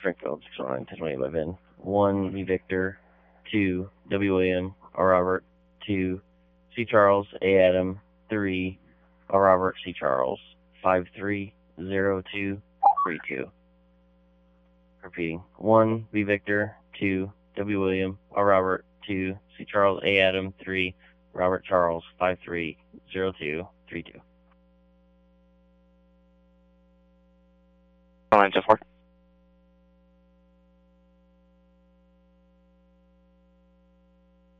Springfield, 619, 1020 by VIN. 1, V Victor, 2, W William, R Robert, 2, C Charles, A Adam, 3, R Robert, C Charles, 530232. Repeating. 1, V Victor, 2, W William, R Robert, 2, C Charles, A Adam, 3, Robert Charles, 530232. 924.